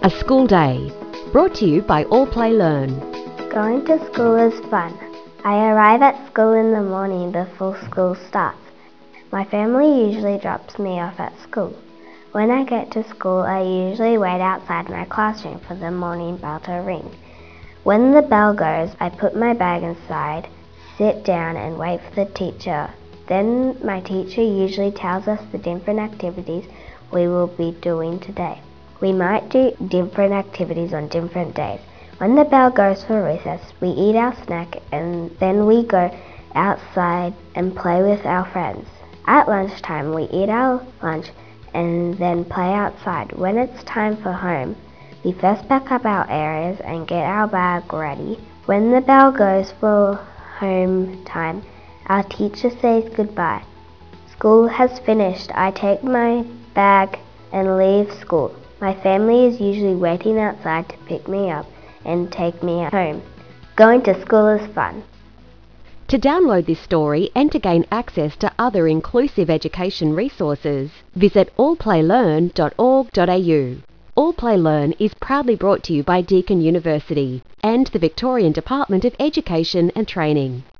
A school day, brought to you by All Play Learn. Going to school is fun. I arrive at school in the morning before school starts. My family usually drops me off at school. When I get to school, I usually wait outside my classroom for the morning bell to ring. When the bell goes, I put my bag inside, sit down and wait for the teacher. Then my teacher usually tells us the different activities we will be doing today. We might do different activities on different days. When the bell goes for recess, we eat our snack and then we go outside and play with our friends. At lunchtime, we eat our lunch and then play outside. When it's time for home, we first pack up our areas and get our bag ready. When the bell goes for home time, our teacher says goodbye. School has finished. I take my bag and leave school. My family is usually waiting outside to pick me up and take me home. Going to school is fun. To download this story and to gain access to other inclusive education resources, visit allplaylearn.org.au. All Play Learn is proudly brought to you by Deakin University and the Victorian Department of Education and Training.